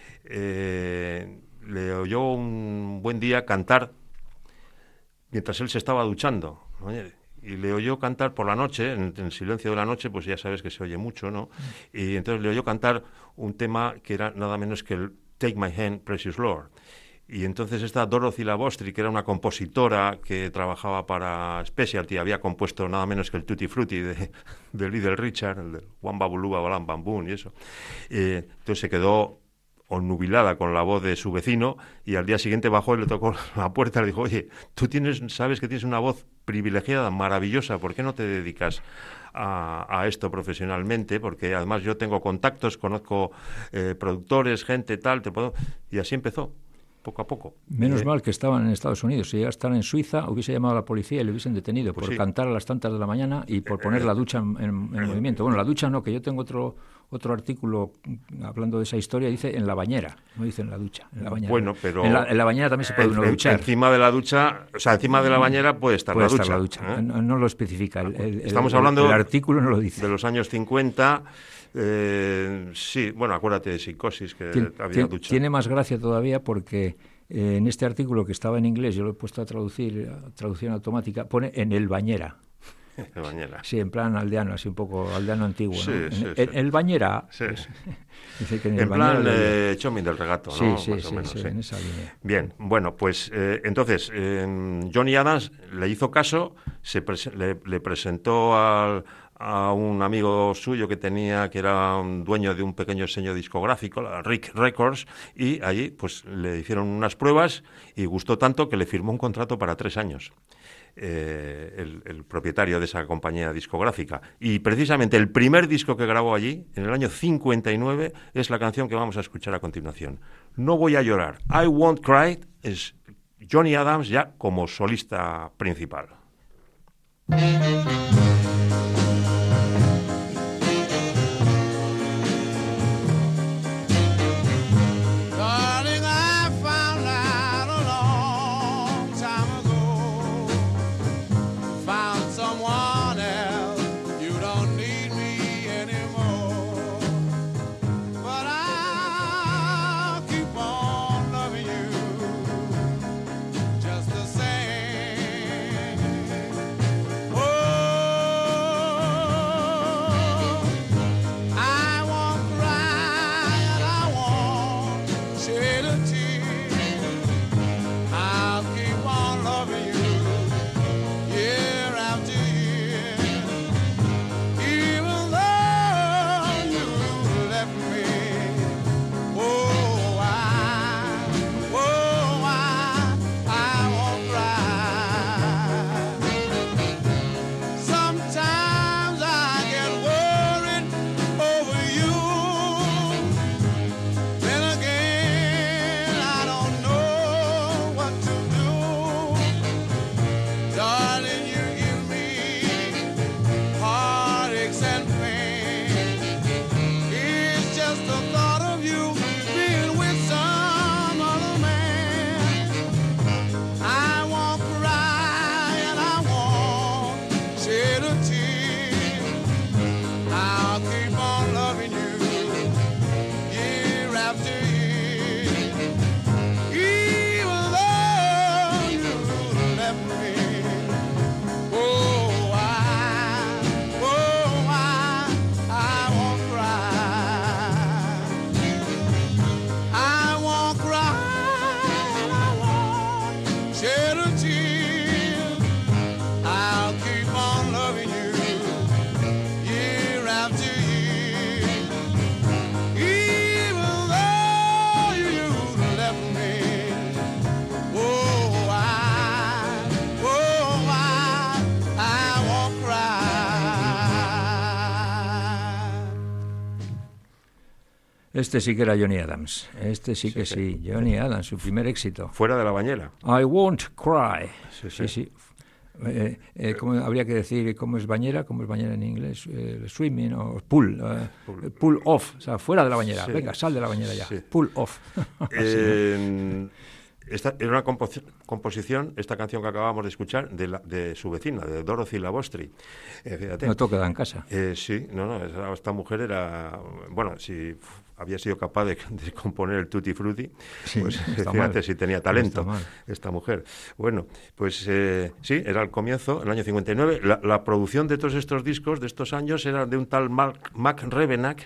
eh, le oyó un buen día cantar mientras él se estaba duchando, ¿no? Y le oyó cantar por la noche, en, en el silencio de la noche, pues ya sabes que se oye mucho, ¿no? Y entonces le oyó cantar un tema que era nada menos que el Take My Hand, Precious Lord. Y entonces esta Dorothy Labostri, que era una compositora que trabajaba para Specialty, había compuesto nada menos que el Tutti Frutti de, de Little Richard, el de Wamba Buluba Balam Bam Boom y eso. Eh, entonces se quedó onnubilada con la voz de su vecino y al día siguiente bajó y le tocó la puerta y le dijo, oye, tú tienes, sabes que tienes una voz privilegiada, maravillosa, ¿por qué no te dedicas a, a esto profesionalmente? Porque además yo tengo contactos, conozco eh, productores, gente tal, te puedo... y así empezó. Poco a poco. Menos eh, mal que estaban en Estados Unidos. Si llegara a estar en Suiza, hubiese llamado a la policía y le hubiesen detenido pues por sí. cantar a las tantas de la mañana y por poner la ducha en, en, en movimiento. Bueno, la ducha no, que yo tengo otro otro artículo hablando de esa historia, dice en la bañera, no dice en la ducha, en la bañera. Bueno, pero... En la, en la bañera también se puede en, uno duchar. Encima de la ducha, o sea, encima de la bañera puede estar puede la ducha. Estar la ducha. ¿eh? No, no lo especifica. El, el, Estamos el, hablando el artículo no lo dice. De los años cincuenta... Eh, sí, bueno, acuérdate de Psicosis, que Tien, había tien, ducha. Tiene más gracia todavía porque eh, en este artículo que estaba en inglés, yo lo he puesto a traducir, a traducción automática, pone en el bañera. El bañera. Sí, en plan aldeano, así un poco aldeano antiguo. Sí, ¿no? sí, en, sí. El, el bañera. Sí. Pues, dice que en, en el plan de... eh, Chomin del regato, sí, ¿no? Sí, Más sí, o menos, sí, sí, en esa línea. Bien, bueno, pues eh, entonces eh, Johnny Adams le hizo caso, se prese le, le presentó al, a un amigo suyo que tenía, que era un dueño de un pequeño sello discográfico, la Rick Records, y allí pues le hicieron unas pruebas y gustó tanto que le firmó un contrato para tres años. Eh, el, el propietario de esa compañía discográfica. Y precisamente el primer disco que grabó allí, en el año cincuenta y nueve, es la canción que vamos a escuchar a continuación. No voy a llorar. I Won't Cry es Johnny Adams ya como solista principal. Oh Este sí que era Johnny Adams. Este sí, sí que sí. sí. Johnny Adams, su primer éxito. Fuera de la bañera. I won't cry. Sí, sí. sí. sí. Eh, eh, ¿cómo habría que decir cómo es bañera? ¿Cómo es bañera en inglés? Eh, swimming o pool. Eh, pool. Pull off. O sea, fuera de la bañera. Sí. Venga, sal de la bañera ya. Sí. Pull off. eh, esta era una compos- composición, esta canción que acabamos de escuchar, de, la, de su vecina, de Dorothy Labostri. Eh, fíjate. No toca en casa. Eh, sí, no, no, esta, esta mujer era, bueno, si había sido capaz de, de componer el Tutti Frutti, sí, pues fíjate mal. Si tenía talento esta mujer. Bueno, pues eh, sí, era el comienzo, el año cincuenta y nueve. La, la producción de todos estos discos, de estos años, era de un tal Mac, Mac Rebennack,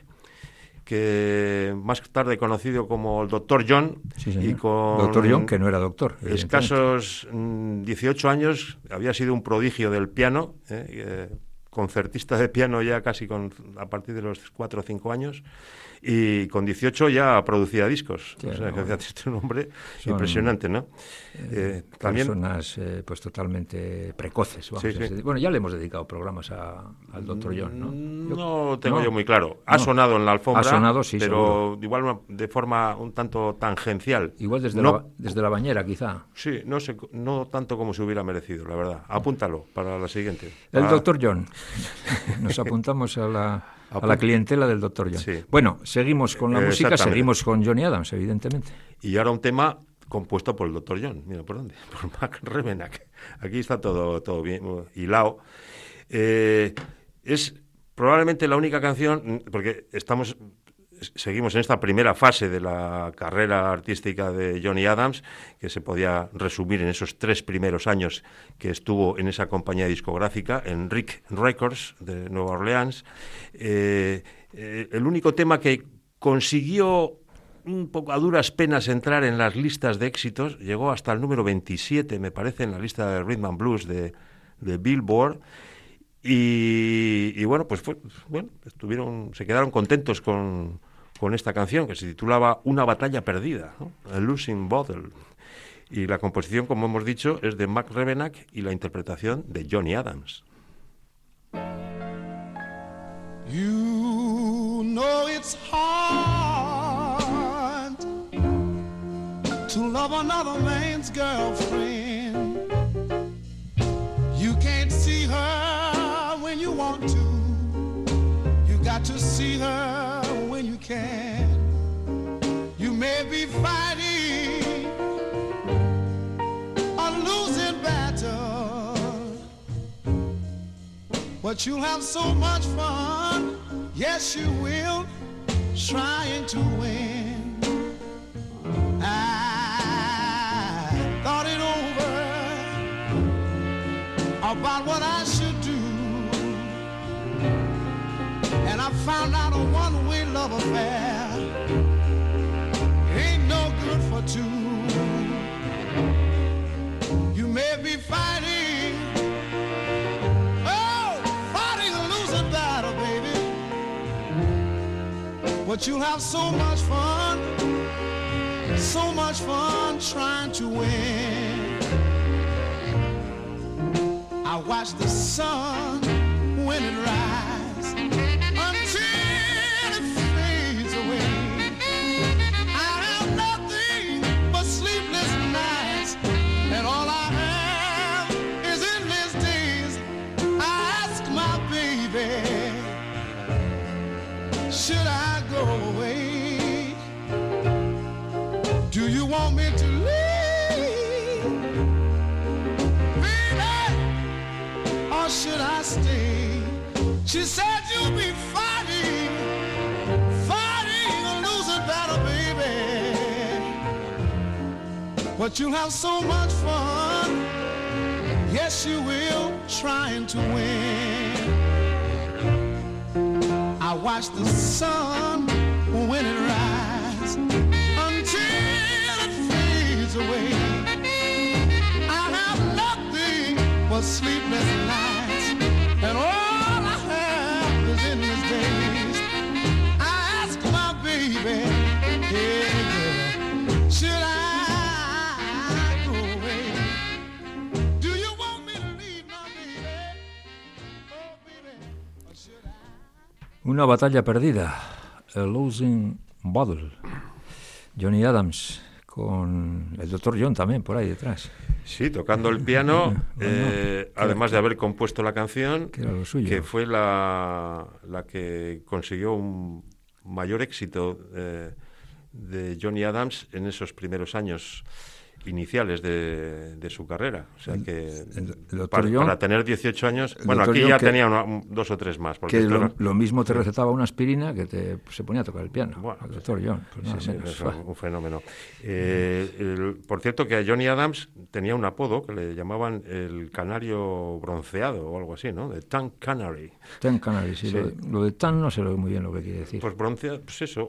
que más tarde conocido como el doctor John, sí, y con doctor John, que no era doctor. Escasos dieciocho años, había sido un prodigio del piano, eh, eh, concertista de piano ya casi con, a partir de los cuatro o cinco años, y con dieciocho ya producía discos. Sí, o sea, no, que es un hombre impresionante, ¿no? Eh, también personas eh, pues totalmente precoces. Vamos sí, a sí. Bueno, ya le hemos dedicado programas a, al doctor John, ¿no? Yo, no tengo no, yo muy claro. Ha no, sonado en la alfombra, ha sonado, sí, pero seguro. Igual una, de forma un tanto tangencial. Igual desde, no, la, desde la bañera, quizá. Sí, no sé, no tanto como se hubiera merecido, la verdad. Apúntalo para la siguiente. El para... doctor John. Nos apuntamos a la... a la clientela del doctor John. Sí. Bueno, seguimos con la eh, música, seguimos con Johnny Adams, evidentemente. Y ahora un tema compuesto por el doctor John. Mira, ¿por dónde? Por Mac Rebennack. Aquí está todo, todo bien hilado. Eh, es probablemente la única canción, porque estamos... Seguimos en esta primera fase de la carrera artística de Johnny Adams, que se podía resumir en esos tres primeros años que estuvo en esa compañía discográfica, en Rick Records de Nueva Orleans. Eh, eh, el único tema que consiguió un poco a duras penas entrar en las listas de éxitos, llegó hasta el número veintisiete, me parece, en la lista de Rhythm and Blues de, de Billboard. Y, y bueno, pues fue, bueno, estuvieron, se quedaron contentos con, con esta canción que se titulaba Una batalla perdida, ¿no? A Losing Battle. Y la composición, como hemos dicho, es de Mac Rebennack y la interpretación de Johnny Adams. You know it's hard to love another man's girlfriend. You can't see her when you want to. You got to see her when you can. You may be fighting a losing battle, but you'll have so much fun, yes you will, trying to win. I thought it over about what I should do, and I found out a one-way love affair ain't no good for two. You may be fighting, oh, fighting a losing battle, baby, but you'll have so much fun, so much fun trying to win. I watch the sun when it rises until it fades away. I have nothing but sleepless nights, and all I have is endless days. I ask my baby, should I go away? Do you want me to leave? Or should I stay? She said you'll be fighting, fighting a losing battle, baby, but you'll have so much fun, yes you will, trying to win. I watch the sun when it rises until it fades away. I have nothing but sleepless nights, and all I have is endless days. I ask my baby, hey girl, should I go away? Do you want me to leave my baby? Oh baby, or should I? Una batalla perdida, a losing Bottle. Johnny Adams, con el doctor John también por ahí detrás. Sí, tocando el piano, bueno, eh, además de haber compuesto la canción, que, era lo suyo. que fue la, la que consiguió un mayor éxito eh, de Johnny Adams en esos primeros años iniciales de, de su carrera. O sea que el, el para, John, para tener dieciocho años, bueno, aquí John ya que, tenía una, un, dos o tres más. Porque que lo, claro, lo mismo te recetaba una aspirina que te se ponía a tocar el piano. Bueno, el doctor John. Pues nada sí, sí, menos. es un, un fenómeno. Eh, el, por cierto, que a Johnny Adams tenía un apodo que le llamaban el canario bronceado o algo así, ¿no? De Tan Canary. Tan Canary, sí. Sí. Lo, de, lo de tan no sé muy bien lo que quiere decir. Pues bronceado, pues eso.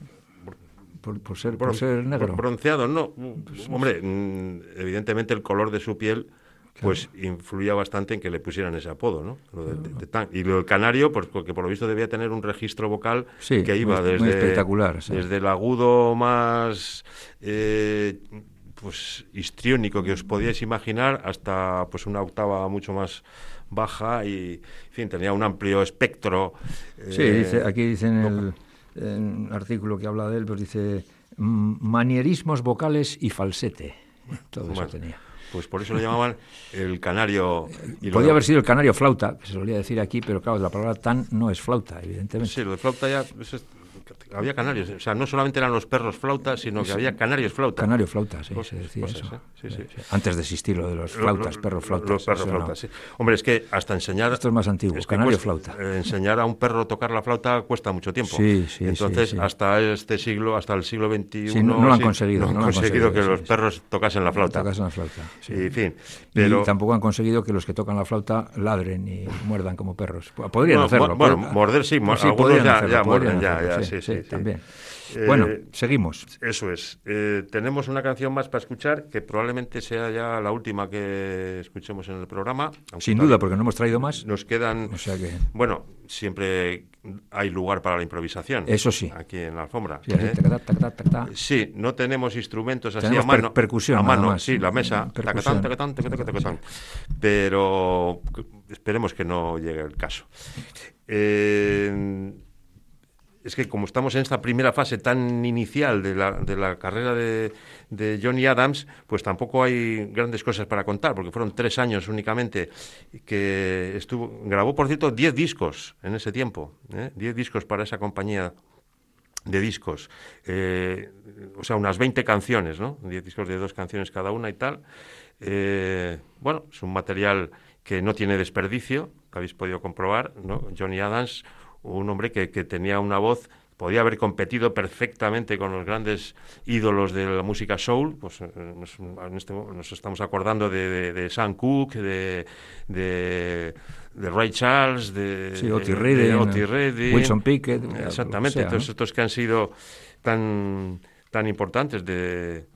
Por, por, ser, por ser negro. Bronceado, no. Pues, hombre, evidentemente el color de su piel pues claro. influía bastante en que le pusieran ese apodo, ¿no? Lo de, de, de tan. Y lo del canario, pues porque por lo visto debía tener un registro vocal sí, que iba muy, desde, muy espectacular, sí. desde el agudo más eh, pues histriónico que os podíais imaginar hasta pues una octava mucho más baja y, en fin, tenía un amplio espectro. Sí, eh, dice, aquí dicen el... No, en un artículo que habla de él, pues dice manierismos vocales y falsete. Todo bueno, eso tenía. Pues por eso lo llamaban el canario. Y Podía lo... haber sido el canario flauta, que se solía decir aquí, pero claro, la palabra tan no es flauta, evidentemente. Sí, lo de flauta ya... Eso es... Había canarios, o sea, no solamente eran los perros flautas, sino que sí, había canarios flauta. Canario flauta, sí, cosas, se decía cosas, eso. ¿eh? Sí, sí. Sí, sí. Antes de existir lo de los flautas, lo, lo, perros flautas. Los perros flautas, no. Sí. Hombre, es que hasta enseñar... Esto es más antiguo, es canario cuesta, flauta. Eh, enseñar a un perro a tocar la flauta cuesta mucho tiempo. Sí, sí, Entonces, sí, sí. hasta este siglo, hasta el siglo veintiuno... Sí, no, no lo han conseguido. No, no han conseguido, conseguido que sí, los perros tocasen la flauta. Tocasen la flauta, sí. Y, en fin, pero... Y tampoco han conseguido que los que tocan la flauta ladren y muerdan como perros. Podrían no, hacerlo. Bueno, pod... morder sí, pues sí algunos ya, hacerlo, ya muerden, ya, hacerlo, ya, sí, sí, sí, sí, sí. también. Eh, bueno, seguimos. Eso es. Eh, tenemos una canción más para escuchar que probablemente sea ya la última que escuchemos en el programa. Sin duda, porque no hemos traído más. Nos quedan... O sea que... Bueno, siempre hay lugar para la improvisación. Eso sí. Aquí en la alfombra. Sí, ¿eh? taca, taca, taca, taca. Sí, no tenemos instrumentos así tenemos a mano. Per percusión, a mano, más. Sí, la mesa. Tacatán, tacatán, tacatán, tacatán. Pero esperemos que no llegue el caso. Eh... Es que como estamos en esta primera fase tan inicial de la, de la carrera de, de Johnny Adams, pues tampoco hay grandes cosas para contar, porque fueron tres años únicamente que estuvo... Grabó, por cierto, diez discos en ese tiempo, ¿eh? diez discos para esa compañía de discos, eh, o sea, unas veinte canciones, ¿no? diez discos de dos canciones cada una y tal. Eh, bueno, es un material que no tiene desperdicio, que habéis podido comprobar, ¿no? Johnny Adams... un hombre que, que tenía una voz, podía haber competido perfectamente con los grandes ídolos de la música soul, pues nos, en este, nos estamos acordando de, de, de Sam Cooke, de, de, de Ray Charles, de, sí, Otis de, Redding, de Otis Redding, Wilson Pickett, exactamente, sea, todos ¿no? estos que han sido tan, tan importantes de...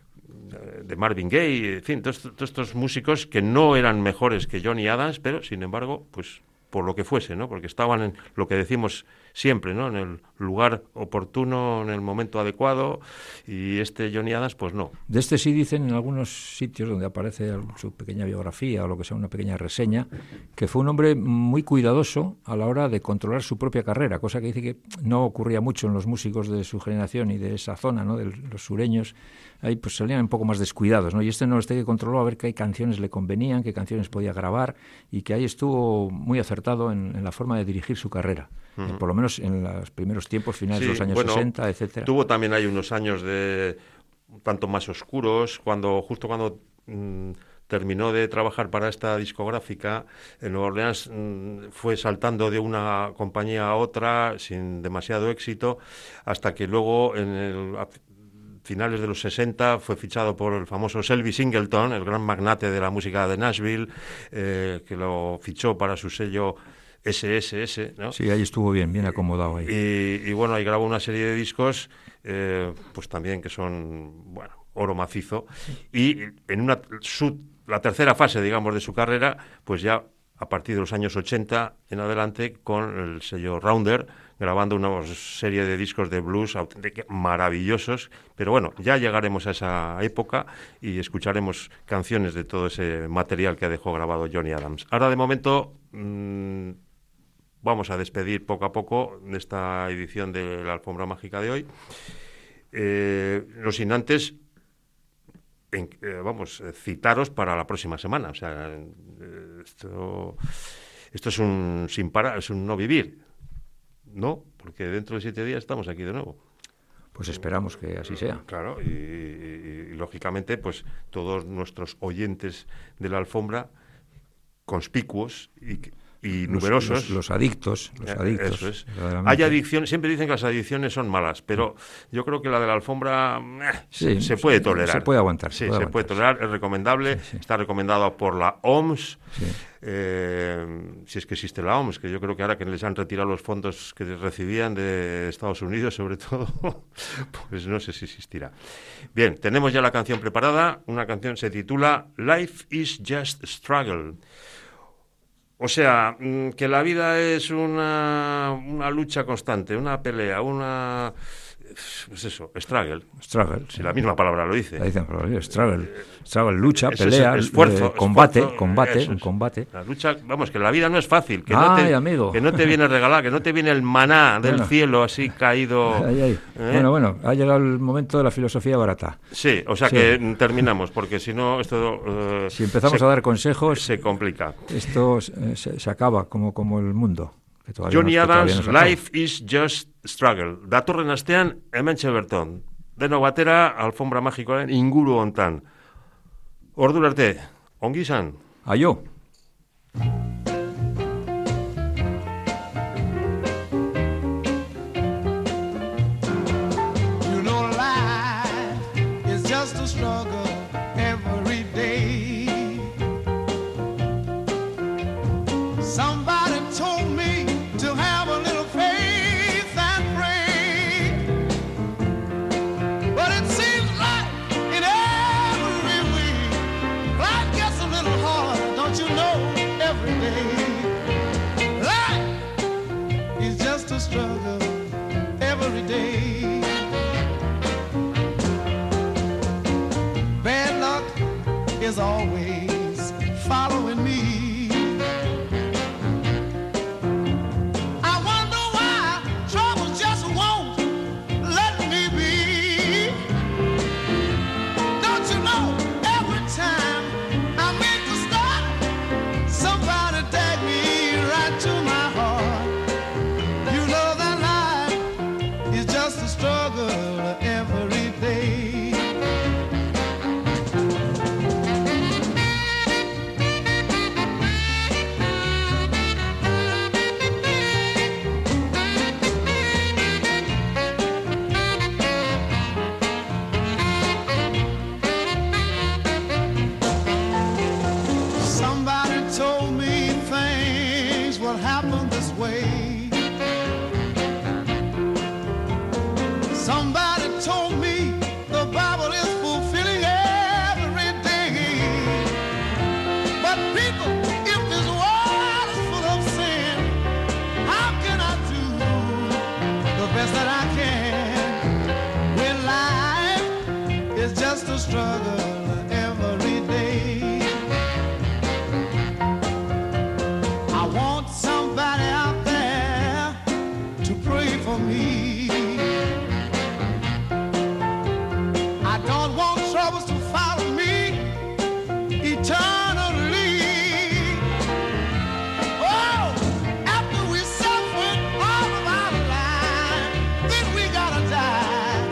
de Marvin Gaye, en fin, todos, todos estos músicos que no eran mejores que Johnny Adams, pero sin embargo, pues por lo que fuese, ¿no? Porque estaban en lo que decimos siempre, ¿no? En el lugar oportuno, en el momento adecuado, y este Johnny Adams, pues no. De este sí dicen en algunos sitios donde aparece su pequeña biografía o lo que sea, una pequeña reseña, que fue un hombre muy cuidadoso a la hora de controlar su propia carrera, cosa que dice que no ocurría mucho en los músicos de su generación y de esa zona, ¿no? De los sureños. Ahí pues salían un poco más descuidados, ¿no? Y este no, este que controló a ver qué canciones le convenían, qué canciones podía grabar, y que ahí estuvo muy acertado en, en la forma de dirigir su carrera, uh-huh. eh, por lo menos en los primeros tiempos, finales sí, de los años bueno, sesenta, etcétera. Tuvo también ahí unos años de tanto más oscuros, cuando justo cuando mmm, terminó de trabajar para esta discográfica, en Nueva Orleans mmm, fue saltando de una compañía a otra sin demasiado éxito, hasta que luego en el finales de los sesenta fue fichado por el famoso Selby Singleton, el gran magnate de la música de Nashville, eh, que lo fichó para su sello ese ese ese, ¿no? Sí, ahí estuvo bien, bien acomodado ahí. Y, y bueno, ahí grabó una serie de discos, eh, pues también que son, bueno, oro macizo. Y en una su, la tercera fase, digamos, de su carrera, pues ya a partir de los años ochenta en adelante, con el sello Rounder, grabando una serie de discos de blues maravillosos, pero bueno, ya llegaremos a esa época y escucharemos canciones de todo ese material que dejó grabado Johnny Adams. Ahora, de momento, mmm, vamos a despedir poco a poco de esta edición de la Alfombra Mágica de hoy. Eh, no sin antes, en, eh, vamos, citaros para la próxima semana. O sea, eh, esto, esto es un sin parar, es un no vivir, ¿no? Porque dentro de siete días estamos aquí de nuevo. Pues esperamos que así sea. Claro, y, y, y lógicamente, pues todos nuestros oyentes de la Alfombra, conspicuos y, y Los, numerosos. Los, los adictos, los adictos. Eso es. Hay adicciones, siempre dicen que las adicciones son malas, pero yo creo que la de la Alfombra eh, sí, se, se puede tolerar. Se puede aguantar. Sí, se puede, se puede aguantar, tolerar, es recomendable, sí, sí. Está recomendado por la O M S. Sí. Eh, si es que existe la O M S, que yo creo que ahora que les han retirado los fondos que recibían de Estados Unidos, sobre todo, pues no sé si existirá. Bien, tenemos ya la canción preparada. Una canción se titula Life is Just Struggle. O sea, que la vida es una, una lucha constante, una pelea, una... Pues eso, struggle. Struggle. Si sí, la misma palabra lo dice. La dicen, struggle. Struggle, lucha, eso pelea, es esfuerzo, eh, combate, esfuerzo, combate, un combate. La lucha, vamos, que la vida no es fácil, que, ay, no, te, amigo. que no te viene regalada, que no te viene el maná del bueno. cielo así caído. Ay, ay. ¿Eh? Bueno, bueno, ha llegado el momento de la filosofía barata. Sí, o sea sí. que terminamos, porque si no, esto... Uh, si empezamos se, a dar consejos... Se complica. Esto se, se acaba como, como el mundo. Johnny no, Adams, Life is Just Struggle. Datorren astean, hementxe berton. Deno batera, Alfombra Magikoaren inguru hontan. Ordura arte, ongi izan. Aio. You know life is just a struggle every day. Somebody told me to have a little faith and pray, but it seems like in every way life gets a little harder, don't you know, every day. Life is just a struggle every day. Bad luck is always following me.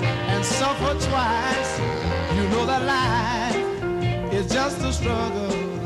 Twice, you know that life is just a struggle